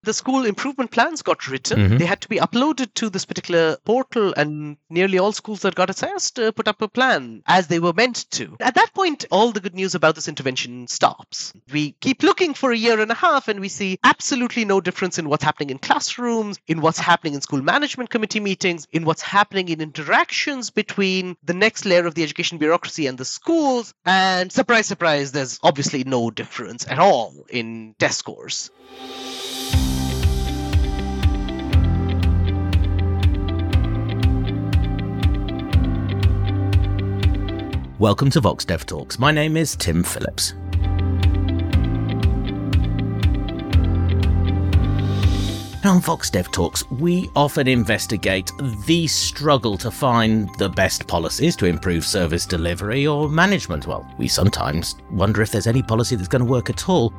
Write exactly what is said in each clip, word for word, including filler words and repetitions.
The school improvement plans got written. Mhm. They had to be uploaded to this particular portal, and nearly all schools that got assessed uh, put up a plan as they were meant to. At that point, all the good news about this intervention stops. We keep looking for a year and a half, and we see absolutely no difference in what's happening in classrooms, in what's happening in school management committee meetings, in what's happening in interactions between the next layer of the education bureaucracy and the schools. And surprise, surprise, there's obviously no difference at all in test scores. Welcome to VoxDev Talks. My name is Tim Phillips. On VoxDev Talks, we often investigate the struggle to find the best policies to improve service delivery or management. Well, we sometimes wonder if there's any policy that's going to work at all.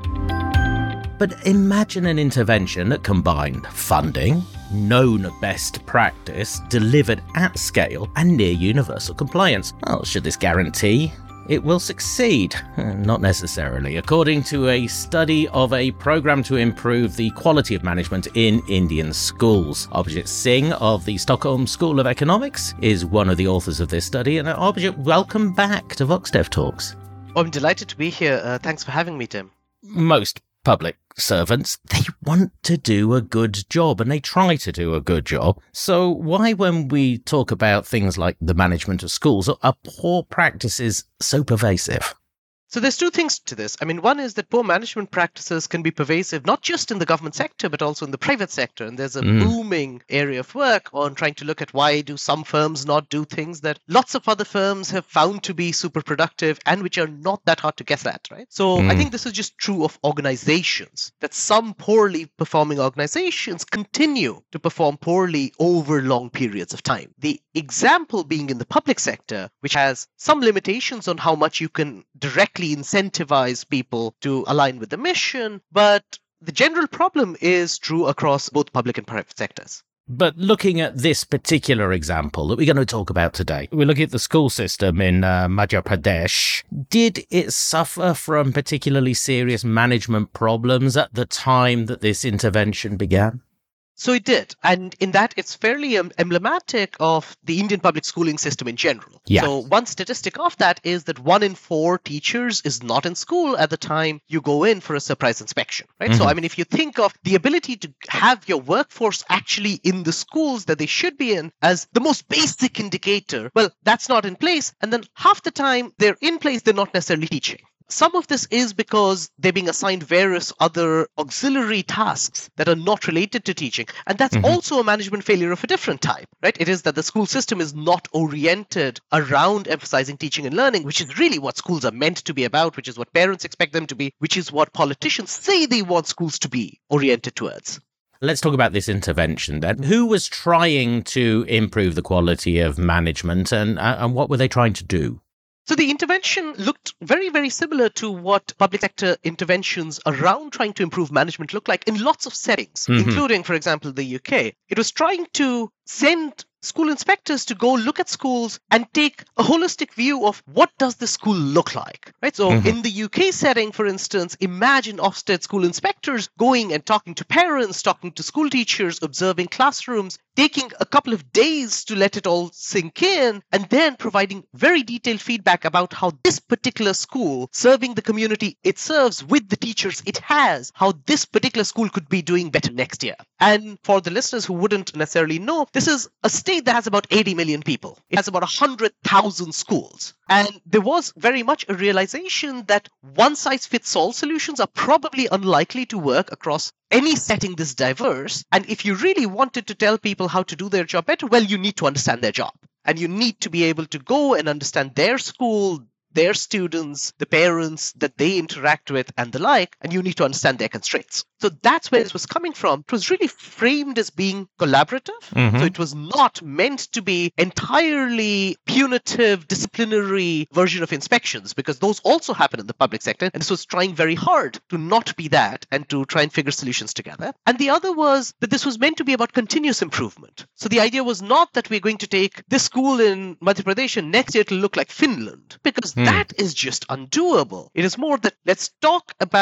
But imagine an intervention that combined funding, known best practice, delivered at scale, and near universal compliance. Well, should this guarantee it will succeed? Not necessarily. According to a study of a program to improve the quality of management in Indian schools. Abhijit Singh of the Stockholm School of Economics is one of the authors of this study. And Abhijit, welcome back to VoxDev Talks. Oh, I'm delighted to be here. Uh, thanks for having me, Tim. Most public servants, they want to do a good job and they try to do a good job. So why, when we talk about things like the management of schools, are poor practices so pervasive? So there's two things to this. I mean, one is that poor management practices can be pervasive, not just in the government sector, but also in the private sector. And there's a Mm. booming area of work on trying to look at why do some firms not do things that lots of other firms have found to be super productive and which are not that hard to guess at, right? So I Mm. think this is just true of organizations, that some poorly performing organizations continue to perform poorly over long periods of time. The example being in the public sector, which has some limitations on how much you can directly incentivize people to align with the mission, but the general problem is true across both public and private sectors. But looking at this particular example that we're going to talk about today, we're looking at the school system in uh, Madhya Pradesh. Did it suffer from particularly serious management problems at the time that this intervention began? So it did. And in that, it's fairly um, emblematic of the Indian public schooling system in general. Yeah. So one statistic of that is that one in four teachers is not in school at the time you go in for a surprise inspection, right? Mm-hmm. So, I mean, if you think of the ability to have your workforce actually in the schools that they should be in as the most basic indicator, well, that's not in place. And then half the time they're in place, they're not necessarily teaching. Some of this is because they're being assigned various other auxiliary tasks that are not related to teaching. And that's Mhm. also a management failure of a different type, right? It is that the school system is not oriented around emphasizing teaching and learning, which is really what schools are meant to be about, which is what parents expect them to be, which is what politicians say they want schools to be oriented towards. Let's talk about this intervention then. Who was trying to improve the quality of management, and, uh, and what were they trying to do? So the intervention looked very, very similar to what public sector interventions around trying to improve management look like in lots of settings, Mhm. including, for example, the U K. It was trying to send school inspectors to go look at schools and take a holistic view of what does the school look like, right? So Mhm. in the U K setting, for instance, imagine Ofsted school inspectors going and talking to parents, talking to school teachers, observing classrooms, taking a couple of days to let it all sink in, and then providing very detailed feedback about how this particular school, serving the community it serves with the teachers it has, how this particular school could be doing better next year. And for the listeners who wouldn't necessarily know, this is a state that has about eighty million people. It has about one hundred thousand schools. And there was very much a realization that one-size-fits-all solutions are probably unlikely to work across any setting this diverse. And if you really wanted to tell people how to do their job better, well, you need to understand their job. And you need to be able to go and understand their school, their students, the parents that they interact with and the like, and you need to understand their constraints. So that's where this was coming from. It was really framed as being collaborative. Mhm. So it was not meant to be entirely punitive, disciplinary version of inspections, because those also happen in the public sector. And this was trying very hard to not be that and to try and figure solutions together. And the other was that this was meant to be about continuous improvement. So the idea was not that we're going to take this school in Madhya Pradesh and next year it'll look like Finland, because Hmm. that is just undoable. It is more that let's talk about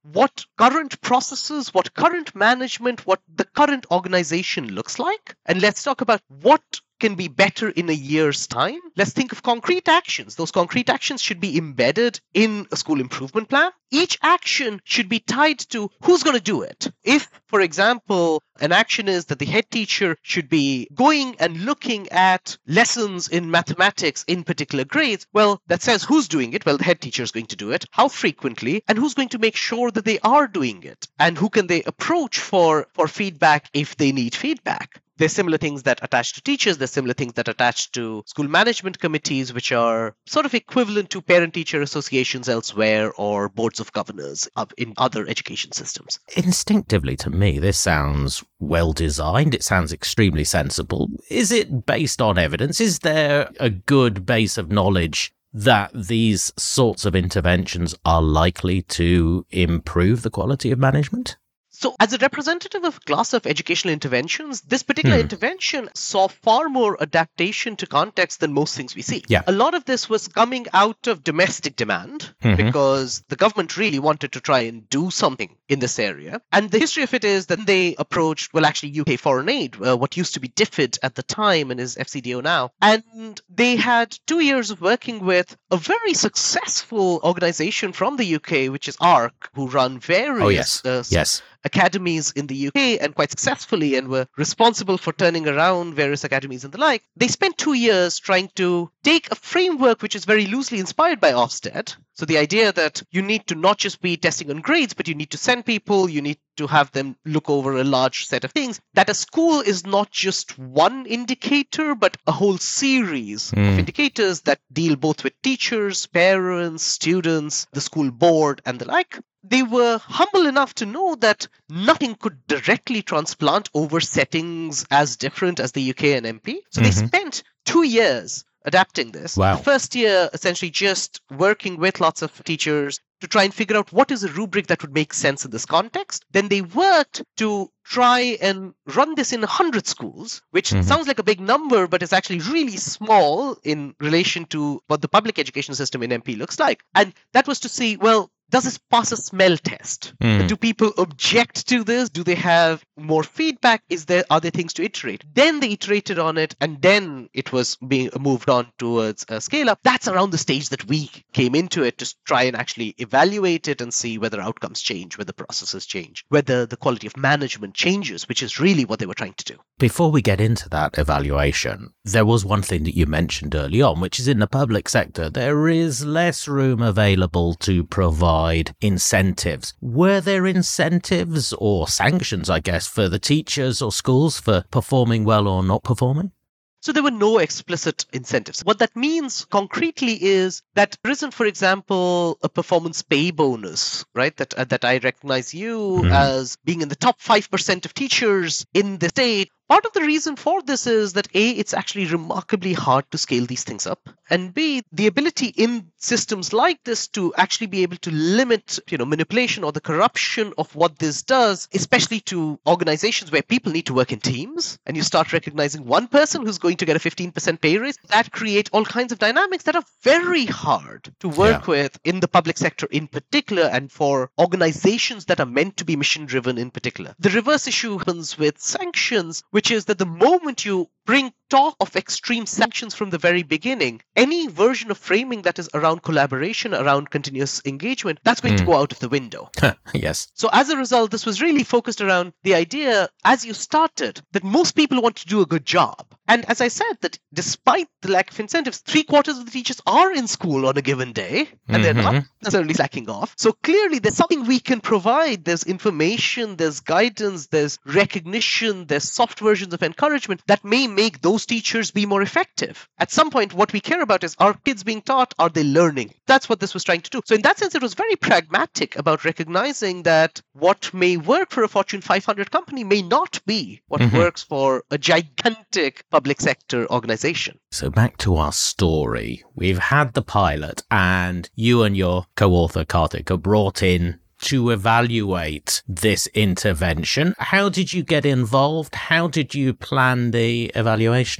what current processes, what current management, what the current organization looks like. And let's talk about what can be better in a year's time. Let's think of concrete actions. Those concrete actions should be embedded in a school improvement plan. Each action should be tied to who's going to do it. If, for example, an action is that the head teacher should be going and looking at lessons in mathematics in particular grades, well, that says who's doing it. Well, the head teacher is going to do it. How frequently? And who's going to make sure that they are doing it? And who can they approach for, for feedback if they need feedback? There's similar things that attach to teachers. There's similar things that attach to school management committees, which are sort of equivalent to parent-teacher associations elsewhere or boards of governors in other education systems. Instinctively, to me, this sounds well designed. It sounds extremely sensible. Is it based on evidence? Is there a good base of knowledge that these sorts of interventions are likely to improve the quality of management? So as a representative of a class of educational interventions, this particular hmm. intervention saw far more adaptation to context than most things we see. Yeah. A lot of this was coming out of domestic demand mm-hmm. because the government really wanted to try and do something in this area. And the history of it is that they approached, well, actually U K Foreign Aid, uh, what used to be D F I D at the time and is F C D O now. And they had two years of working with a very successful organization from the U K, which is ARC, who run various... Oh, yes. Uh, yes. academies in the U K and quite successfully and were responsible for turning around various academies and the like. They spent two years trying to take a framework which is very loosely inspired by Ofsted. So the idea that you need to not just be testing on grades, but you need to send people, you need to have them look over a large set of things, that a school is not just one indicator, but a whole series mm. of indicators that deal both with teachers, parents, students, the school board, and the like. They were humble enough to know that nothing could directly transplant over settings as different as the U K and M P. So mm-hmm. they spent two years adapting this. Wow. The first year, essentially just working with lots of teachers to try and figure out what is a rubric that would make sense in this context. Then they worked to try and run this in one hundred schools, which mm-hmm. sounds like a big number, but is actually really small in relation to what the public education system in M P looks like. And that was to see, well, does this pass a smell test? Mm. Do people object to this? Do they have more feedback? Is there are there things to iterate? Then they iterated on it, and then it was being moved on towards a scale up. That's around the stage that we came into it to try and actually evaluate it and see whether outcomes change, whether processes change, whether the quality of management changes, which is really what they were trying to do. Before we get into that evaluation, there was one thing that you mentioned early on, which is in the public sector, there is less room available to provide incentives. Were there incentives or sanctions, I guess, for the teachers or schools for performing well or not performing? So there were no explicit incentives. What that means concretely is that there isn't, for example, a performance pay bonus, right? That uh, that I recognize you mm. as being in the top five percent of teachers in the state. Part of the reason for this is that A, it's actually remarkably hard to scale these things up. And B, the ability in systems like this to actually be able to limit, you know, manipulation or the corruption of what this does, especially to organizations where people need to work in teams. And you start recognizing one person who's going to get a fifteen percent pay raise, that create all kinds of dynamics that are very hard to work yeah. with in the public sector in particular, and for organizations that are meant to be mission driven in particular. The reverse issue happens with sanctions, which is that the moment you bring talk of extreme sanctions from the very beginning, any version of framing that is around collaboration, around continuous engagement, that's going mm. to go out of the window. Yes. So as a result, this was really focused around the idea, as you started, that most people want to do a good job. And as I said, that despite the lack of incentives, three quarters of the teachers are in school on a given day, and mm-hmm. they're not necessarily slacking off. So clearly there's something we can provide. There's information, there's guidance, there's recognition, there's soft versions of encouragement that may make those teachers be more effective. At some point, what we care about is, are kids being taught? Are they learning? That's what this was trying to do. So in that sense, it was very pragmatic about recognizing that what may work for a Fortune five hundred company may not be what mm-hmm. works for a gigantic public sector organization. So back to our story. We've had the pilot, and you and your co-author Karthik are brought in to evaluate this intervention. How did you get involved? How did you plan the evaluation?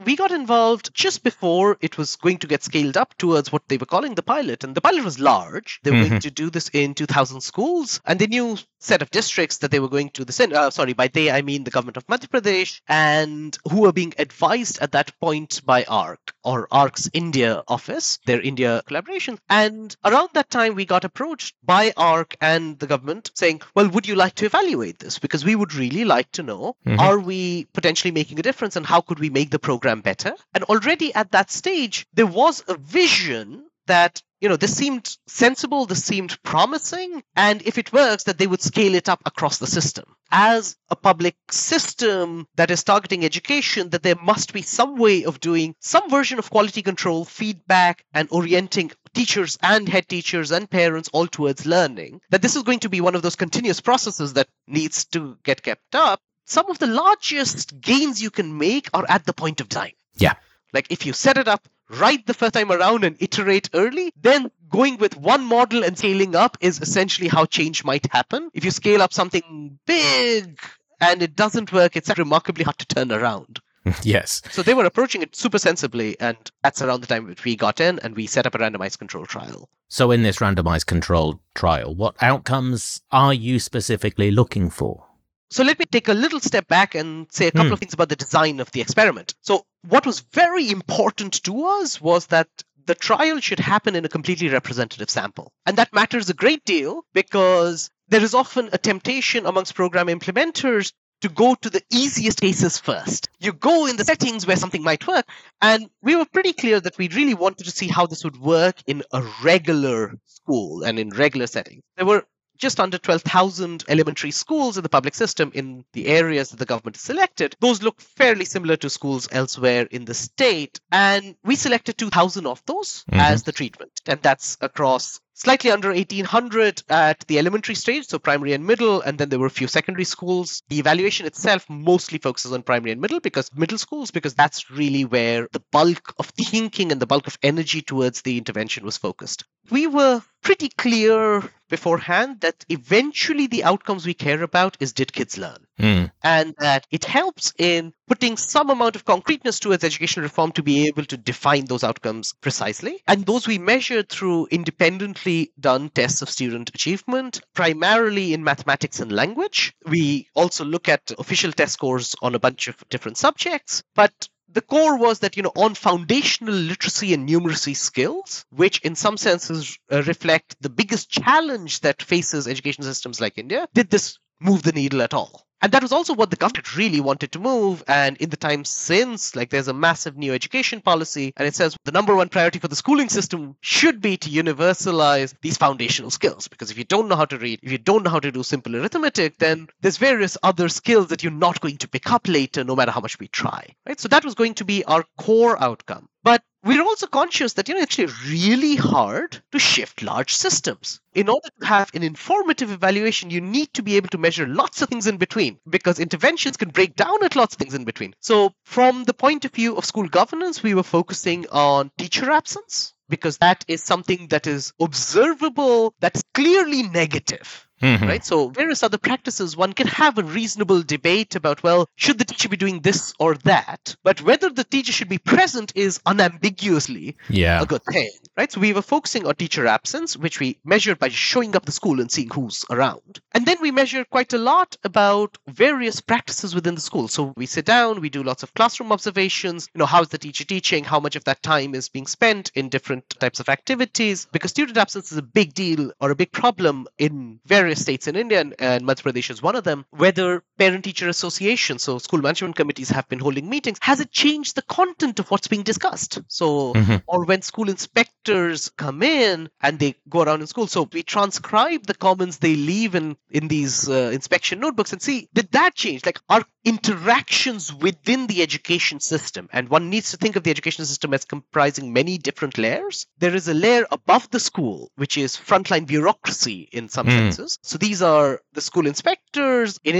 we got involved just before it was going to get scaled up towards what they were calling the pilot. And the pilot was large. They were Mhm. going to do this in two thousand schools, and they knew set of districts that they were going to the send. Uh, sorry, by they I mean the government of Madhya Pradesh, and who were being advised at that point by ARC or ARC's India office, their India collaboration. And around that time, we got approached by ARC and the government saying, "Well, would you like to evaluate this? Because we would really like to know, Mhm. are we potentially making a difference, and how could we make the program better?" And already at that stage, there was a vision that, you know, this seemed sensible, this seemed promising, and if it works, that they would scale it up across the system. As a public system that is targeting education, that there must be some way of doing some version of quality control, feedback, and orienting teachers and head teachers and parents all towards learning, that this is going to be one of those continuous processes that needs to get kept up. Some of the largest gains you can make are at the point of time. Yeah. Like if you set it up right the first time around and iterate early, then going with one model and scaling up is essentially how change might happen. If you scale up something big and it doesn't work, it's remarkably hard to turn around. Yes. So they were approaching it super sensibly, and that's around the time that we got in and we set up a randomized control trial. So in this randomized controlled trial, what outcomes are you specifically looking for? So let me take a little step back and say a couple Hmm. of things about the design of the experiment. So what was very important to us was that the trial should happen in a completely representative sample. And that matters a great deal because there is often a temptation amongst program implementers to go to the easiest cases first. You go in the settings where something might work. And we were pretty clear that we really wanted to see how this would work in a regular school and in regular settings. There were just under twelve thousand elementary schools in the public system in the areas that the government has selected. Those look fairly similar to schools elsewhere in the state. And we selected two thousand of those Mhm. as the treatment. And that's across slightly under eighteen hundred at the elementary stage, so primary and middle, and then there were a few secondary schools. The evaluation itself mostly focuses on primary and middle because middle schools, because that's really where the bulk of thinking and the bulk of energy towards the intervention was focused. We were pretty clear beforehand that eventually the outcomes we care about is, did kids learn? Mm. And that it helps in putting some amount of concreteness towards education reform to be able to define those outcomes precisely. And those we measured through independently done tests of student achievement, primarily in mathematics and language. We also look at official test scores on a bunch of different subjects, but the core was that, you know, on foundational literacy and numeracy skills, which in some senses uh, reflect the biggest challenge that faces education systems like India, did this move the needle at all? And that was also what the government really wanted to move. And in the time since, like there's a massive new education policy, and it says the number one priority for the schooling system should be to universalize these foundational skills. Because if you don't know how to read, if you don't know how to do simple arithmetic, then there's various other skills that you're not going to pick up later, no matter how much we try. Right? So that was going to be our core outcome. But we're also conscious that, you know, it's actually really hard to shift large systems. In order to have an informative evaluation, you need to be able to measure lots of things in between, because interventions can break down at lots of things in between. So from the point of view of school governance, we were focusing on teacher absence, because that is something that is observable, that's clearly negative. Mhm. Right? So various other practices, one can have a reasonable debate about, well, should the teacher be doing this or that? But whether the teacher should be present is unambiguously Yeah. a good thing. Right? So we were focusing on teacher absence, which we measured by showing up the school and seeing who's around. And then we measured quite a lot about various practices within the school. So we sit down, we do lots of classroom observations. You know, how's the teacher teaching? How much of that time is being spent in different types of activities? Because student absence is a big deal or a big problem in various states in India, and, and Madhya Pradesh is one of them. Whether parent-teacher associations, so school management committees, have been holding meetings, has it changed the content of what's being discussed? So, Mhm. or when school inspectors come in and they go around in school, so we transcribe the comments they leave in in these uh, inspection notebooks and see, did that change? Like, our interactions within the education system, and one needs to think of the education system as comprising many different layers. There is a layer above the school, which is frontline bureaucracy in some Mm. senses. So these are the school inspectors. In India, they're called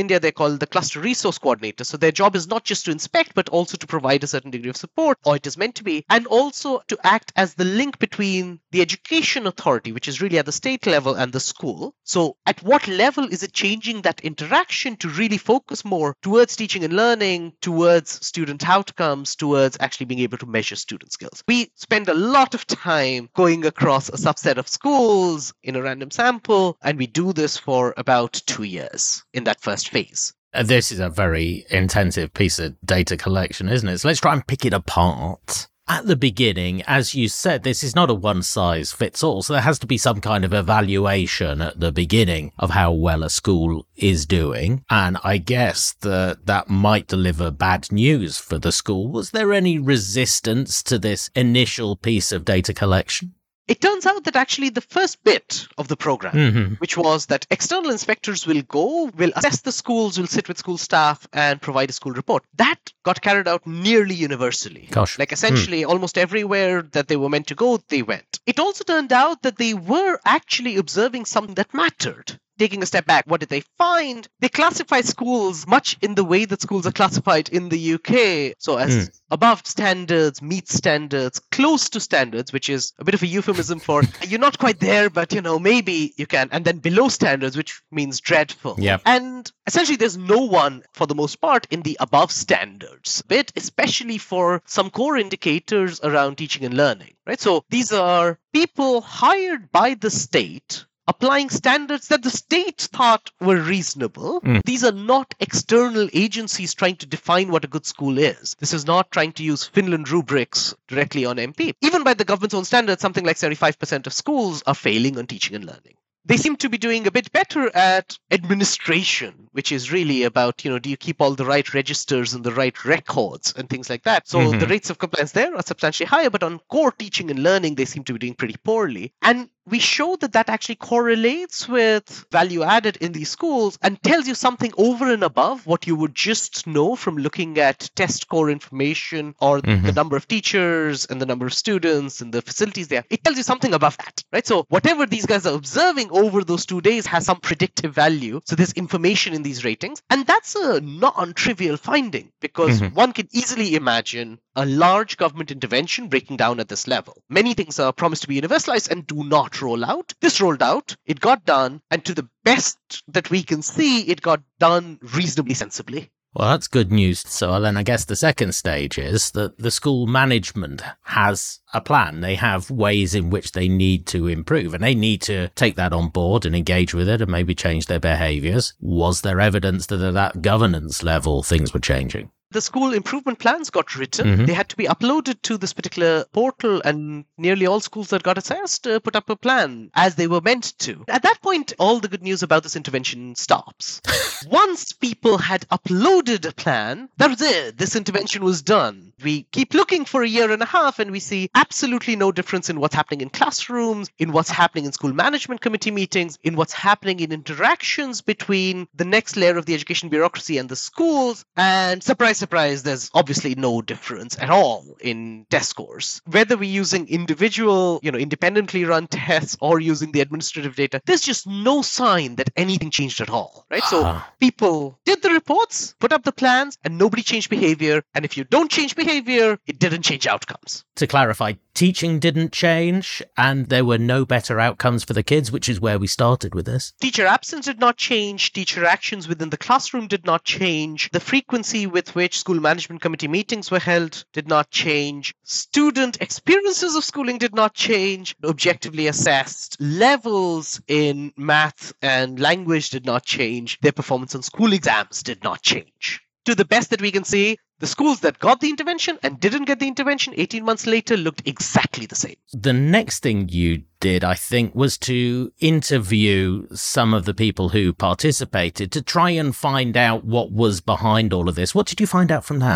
called the cluster resource coordinator. So their job is not just to inspect, but also to provide a certain degree of support, or it is meant to be, and also to act as the link between the education authority, which is really at the state level, and the school. So at what level is it changing that interaction to really focus more towards teaching and learning, towards student outcomes, towards actually being able to measure student skills? We spend a lot of time going across a subset of schools in a random sample, and we do this for about two years in that first phase. This is a very intensive piece of data collection, isn't it? So let's try and pick it apart. At the beginning, as you said, this is not a one-size-fits-all, so there has to be some kind of evaluation at the beginning of how well a school is doing, and I guess that that might deliver bad news for the school. Was there any resistance to this initial piece of data collection? It turns out that actually the first bit of the program, mm-hmm. which was that external inspectors will go, will assess the schools, will sit with school staff and provide a school report, that got carried out nearly universally. Gosh. Like essentially mm. almost everywhere that they were meant to go, they went. It also turned out that they were actually observing something that mattered. Taking a step back, what did they find? They classify schools much in the way that schools are classified in the U K. So as mm. above standards, meet standards, close to standards, which is a bit of a euphemism for you're not quite there, but you know, maybe you can. And then below standards, which means dreadful. Yep. And essentially there's no one, for the most part, in the above standards bit, especially for some core indicators around teaching and learning, right? So these are people hired by the state applying standards that the state thought were reasonable. Mm. These are not external agencies trying to define what a good school is. This is not trying to use Finland rubrics directly on M P. Even by the government's own standards, something like seventy-five percent of schools are failing on teaching and learning. They seem to be doing a bit better at administration, which is really about, you know, do you keep all the right registers and the right records and things like that? So mm-hmm. the rates of compliance there are substantially higher, but on core teaching and learning, they seem to be doing pretty poorly. And we show that that actually correlates with value added in these schools and tells you something over and above what you would just know from looking at test score information or mm-hmm. the number of teachers and the number of students and the facilities there. It tells you something above that, right? So whatever these guys are observing over those two days has some predictive value. So there's information in these ratings. And that's a non-trivial finding because mm-hmm. one can easily imagine a large government intervention breaking down at this level. Many things are promised to be universalized and do not roll out. This rolled out, it got done, and to the best that we can see, it got done reasonably sensibly. Well, that's good news. So then I guess the second stage is that the school management has a plan. They have ways in which they need to improve, and they need to take that on board and engage with it and maybe change their behaviours. Was there evidence that at that governance level things were changing? The school improvement plans got written. Mm-hmm. They had to be uploaded to this particular portal, and nearly all schools that got assessed uh, put up a plan as they were meant to. At that point, all the good news about this intervention stops. Once people had uploaded a plan, that was it. This intervention was done. We keep looking for a year and a half, and we see absolutely no difference in what's happening in classrooms, in what's happening in school management committee meetings, in what's happening in interactions between the next layer of the education bureaucracy and the schools. And surprise, surprise, there's obviously no difference at all in test scores. Whether we're using individual, you know, independently run tests or using the administrative data, there's just no sign that anything changed at all, right? So people did the reports, put up the plans, and nobody changed behavior. And if you don't change behavior, it didn't change outcomes. To clarify, teaching didn't change and there were no better outcomes for the kids, which is where we started with this. Teacher absence did not change. Teacher actions within the classroom did not change. The frequency with which school management committee meetings were held did not change. Student experiences of schooling did not change. Objectively assessed levels in math and language did not change. Their performance on school exams did not change. To the best that we can see, the schools that got the intervention and didn't get the intervention eighteen months later looked exactly the same. The next thing you did, I think, was to interview some of the people who participated to try and find out what was behind all of this. What did you find out from that?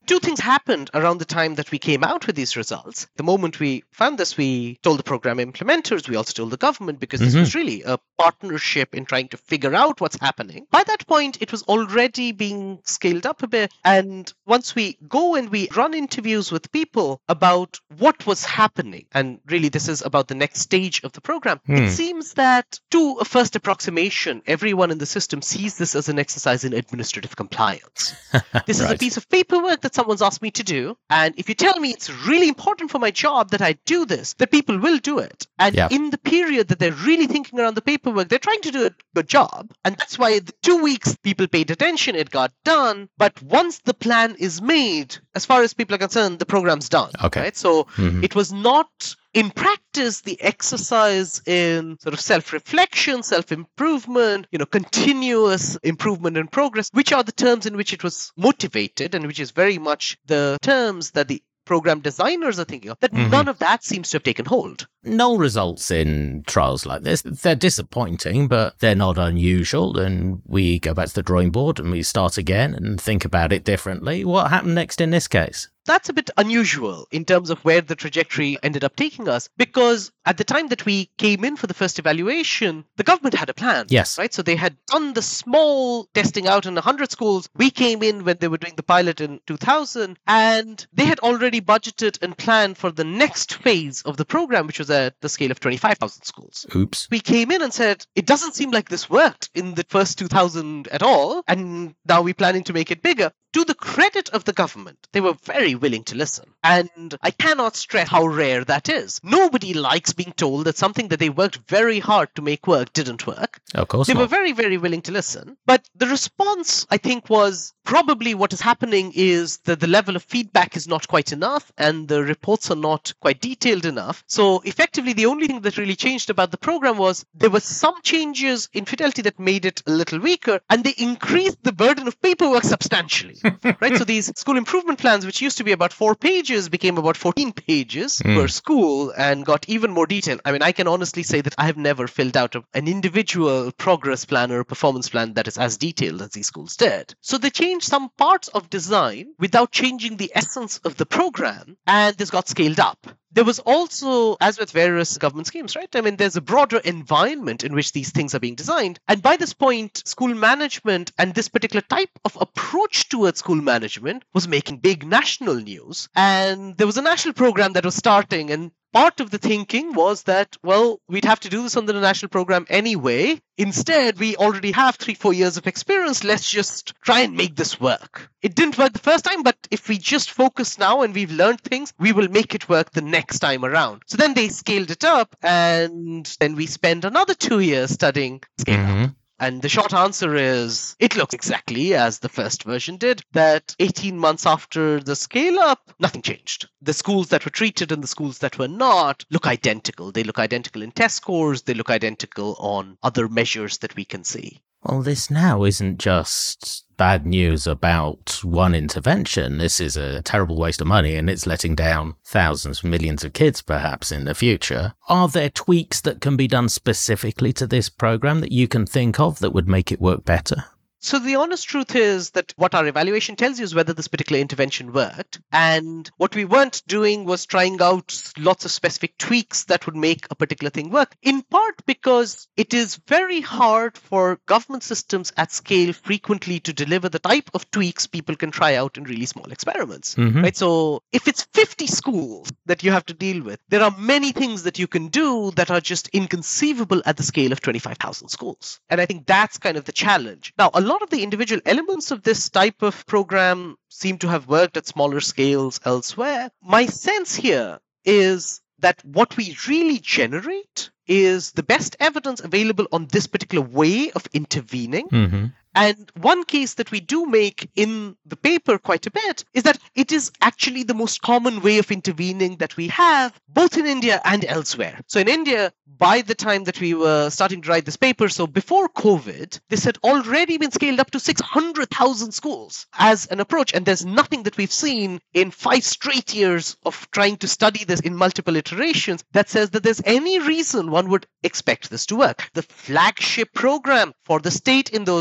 two things happened around the time that we came out with these results. The moment we found this, we told the program implementers, we also told the government, because this Mhm. was really a partnership in trying to figure out what's happening. By that point, it was already being scaled up a bit. And once we go and we run interviews with people about what was happening, and really this is about the next stage of the program, Hmm. it seems that to a first approximation, everyone in the system sees this as an exercise in administrative compliance. This is a Right. piece of paperwork that someone's asked me to do. And if you tell me it's really important for my job that I do this, that people will do it. And Yeah. in the period that they're really thinking around the paperwork, they're trying to do a good job. And that's why the two weeks people paid attention, it got done. But once the plan is made, as far as people are concerned, the program's done. Okay. Right? So Mhm. it was not in practice the exercise in sort of self-reflection, self-improvement, you know, continuous improvement and progress, which are the terms in which it was motivated and which is very much the terms that the program designers are thinking of, that Mhm. none of that seems to have taken hold. Null results in trials like this, they're disappointing, but they're not unusual. And we go back to the drawing board and we start again and think about it differently. What happened next in this case? That's a bit unusual in terms of where the trajectory ended up taking us, because at the time that we came in for the first evaluation, the government had a plan. Yes. Right? So they had done the small testing out in one hundred schools. We came in when they were doing the pilot in two thousand, and they had already budgeted and planned for the next phase of the program, which was at the scale of twenty-five thousand schools. Oops. We came in and said, it doesn't seem like this worked in the first two thousand at all, and now we're planning to make it bigger. To the credit of the government, they were very willing to listen. And I cannot stress how rare that is. Nobody likes being told that something that they worked very hard to make work didn't work. Of course They not. were very, very willing to listen. But the response, I think, was probably what is happening is that the level of feedback is not quite enough and the reports are not quite detailed enough. So effectively, the only thing that really changed about the program was there were some changes in Fidelity that made it a little weaker, and they increased the burden of paperwork substantially. Right? So these school improvement plans, which used to be about four pages, became about fourteen pages Mm. per school and got even more detailed. I mean, I can honestly say that I have never filled out a, an individual progress plan or performance plan that is as detailed as these schools did. So they changed some parts of design without changing the essence of the program, and this got scaled up. There was also, as with various government schemes, right? I mean, there's a broader environment in which these things are being designed. And by this point, school management and this particular type of approach towards school management was making big national news. And there was a national program that was starting, and part of the thinking was that, well, we'd have to do this under the national program anyway. Instead, we already have three, four years of experience. Let's just try and make this work. It didn't work the first time, but if we just focus now and we've learned things, we will make it work the next time around. So then they scaled it up, and then we spent another two years studying scale up. Mhm. And the short answer is, it looks exactly as the first version did, that eighteen months after the scale up, nothing changed. The schools that were treated and the schools that were not look identical. They look identical in test scores. They look identical on other measures that we can see. Well, this now isn't just bad news about one intervention. This is a terrible waste of money, and it's letting down thousands, millions of kids perhaps in the future. Are there tweaks that can be done specifically to this program that you can think of that would make it work better? So the honest truth is that what our evaluation tells you is whether this particular intervention worked. And what we weren't doing was trying out lots of specific tweaks that would make a particular thing work, in part because it is very hard for government systems at scale frequently to deliver the type of tweaks people can try out in really small experiments. Mhm. Right? So if it's fifty schools that you have to deal with, there are many things that you can do that are just inconceivable at the scale of twenty-five thousand schools. And I think that's kind of the challenge. Now, a lot of the individual elements of this type of program seem to have worked at smaller scales elsewhere. My sense here is that what we really generate is the best evidence available on this particular way of intervening. Mm-hmm. And one case that we do make in the paper quite a bit is that it is actually the most common way of intervening that we have, both in India and elsewhere. So in India, by the time that we were starting to write this paper, so before COVID, this had already been scaled up to six hundred thousand schools as an approach. And there's nothing that we've seen in five straight years of trying to study this in multiple iterations that says that there's any reason one would expect this to work. The flagship program for the state in those periods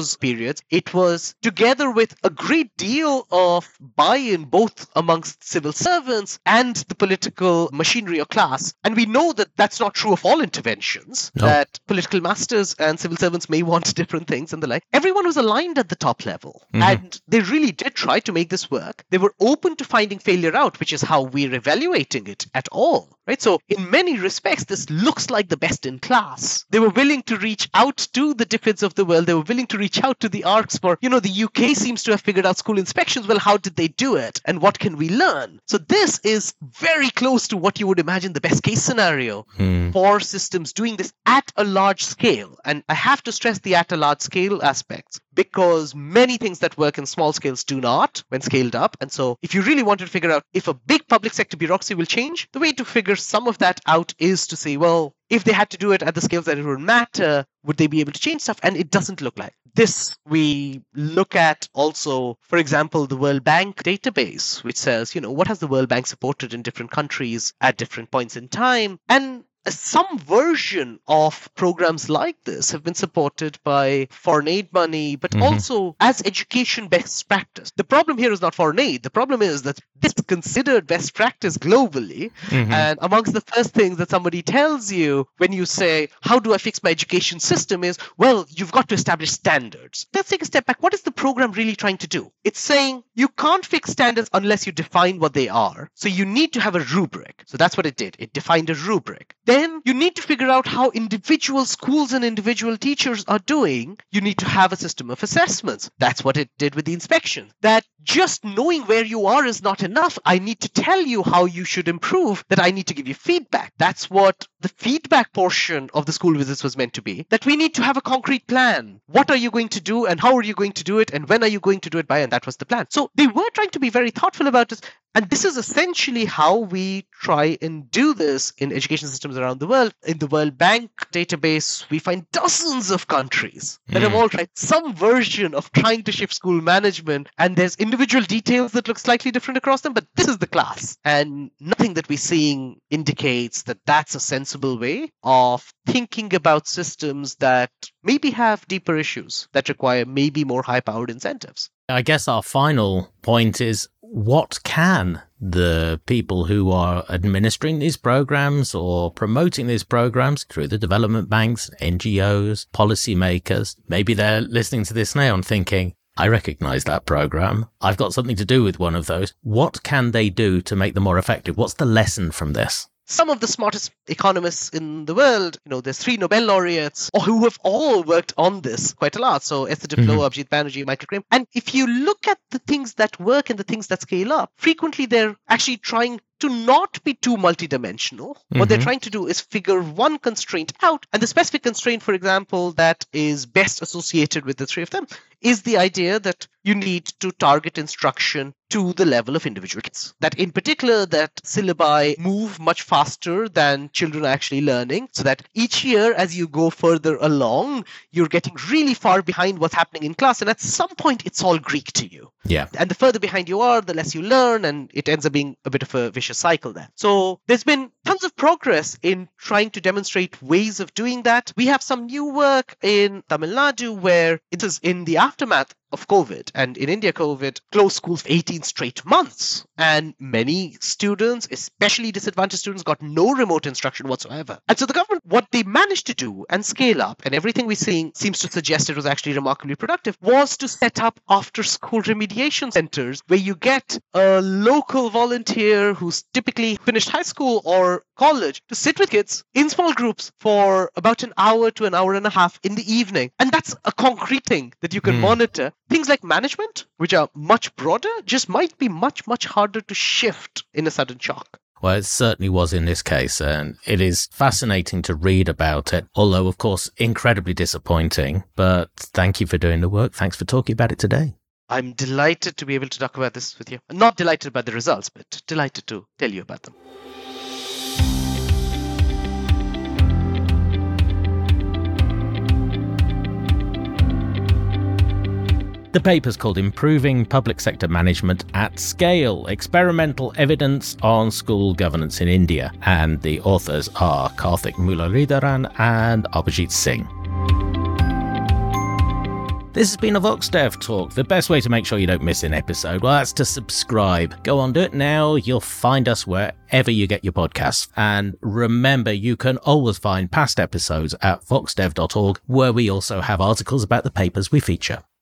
periods, it was together with a great deal of buy-in both amongst civil servants and the political machinery or class. And we know that that's not true of all interventions, no. that political masters and civil servants may want different things and the like. Everyone was aligned at the top level, mm-hmm. and they really did try to make this work. They were open to finding failure out, which is how we're evaluating it at all. Right? So in many respects, this looks like the best in class. They were willing to reach out to the DFIDs of the world. They were willing to reach out to the A R Cs for, you know, the U K seems to have figured out school inspections. Well, how did they do it? And what can we learn? So this is very close to what you would imagine the best case scenario hmm. for systems doing this at a large scale. And I have to stress the at a large scale aspects, because many things that work in small scales do not when scaled up. And so if you really wanted to figure out if a big public sector bureaucracy will change, the way to figure some of that out is to say, well, if they had to do it at the scales that it would matter, would they be able to change stuff? And it doesn't look like this. We look at also, for example, the World Bank database, which says, you know, what has the World Bank supported in different countries at different points in time? And some version of programs like this have been supported by foreign aid money, but mm-hmm. also as education best practice. The problem here is not foreign aid. The problem is that this is considered best practice globally. Mm-hmm. And amongst the first things that somebody tells you when you say, how do I fix my education system is, well, you've got to establish standards. Let's take a step back. What is the program really trying to do? It's saying you can't fix standards unless you define what they are. So you need to have a rubric. So that's what it did. It defined a rubric. Then you need to figure out how individual schools and individual teachers are doing. You need to have a system of assessments. That's what it did with the inspection. That just knowing where you are is not enough. I need to tell you how you should improve, that I need to give you feedback. That's what the feedback portion of the school visits was meant to be, that we need to have a concrete plan. What are you going to do and how are you going to do it and when are you going to do it by? And that was the plan. So they were trying to be very thoughtful about this. And this is essentially how we try and do this in education systems around the world. In the World Bank database, we find dozens of countries that mm. have all tried some version of trying to shift school management. And there's individual details that look slightly different across them, but this is the class. And nothing that we're seeing indicates that that's a sensible way of thinking about systems that maybe have deeper issues that require maybe more high-powered incentives. I guess our final point is, what can the people who are administering these programs or promoting these programs through the development banks, N G Os, policymakers, maybe they're listening to this now and thinking, I recognize that program. I've got something to do with one of those. What can they do to make them more effective? What's the lesson from this? Some of the smartest economists in the world, you know, there's three Nobel laureates who have all worked on this quite a lot. So Esther Duflo, mm-hmm. Abhijit Banerjee, Michael Graham. And if you look at the things that work and the things that scale up, frequently they're actually trying to not be too multidimensional. Mm-hmm. What they're trying to do is figure one constraint out. And the specific constraint, for example, that is best associated with the three of them is the idea that you need to target instruction to the level of individual kids. That in particular, that syllabi move much faster than children are actually learning, so that each year as you go further along, you're getting really far behind what's happening in class. And at some point, it's all Greek to you. Yeah. And the further behind you are, the less you learn, and it ends up being a bit of a vicious cycle there. So there's been tons of progress in trying to demonstrate ways of doing that. We have some new work in Tamil Nadu where it is in the aftermath of COVID, and in India, COVID closed schools for eighteen straight months. And many students, especially disadvantaged students, got no remote instruction whatsoever. And so the government, what they managed to do and scale up, and everything we're seeing seems to suggest it was actually remarkably productive, was to set up after-school remediation centers where you get a local volunteer who's typically finished high school or college to sit with kids in small groups for about an hour to an hour and a half in the evening. And that's a concrete thing that you can mm. monitor. Things like management, which are much broader, just might be much, much harder to shift in a sudden shock. Well, it certainly was in this case, and it is fascinating to read about it, although, of course, incredibly disappointing. But thank you for doing the work. Thanks for talking about it today. I'm delighted to be able to talk about this with you. Not delighted about the results, but delighted to tell you about them. The paper's called Improving Public Sector Management at Scale, Experimental Evidence on School Governance in India, and the authors are Karthik Muralidharan and Abhijit Singh. This has been a VoxDev Talk. The best way to make sure you don't miss an episode, well, that's to subscribe. Go on, do it now. You'll find us wherever you get your podcasts. And remember, you can always find past episodes at voxdev dot org, where we also have articles about the papers we feature.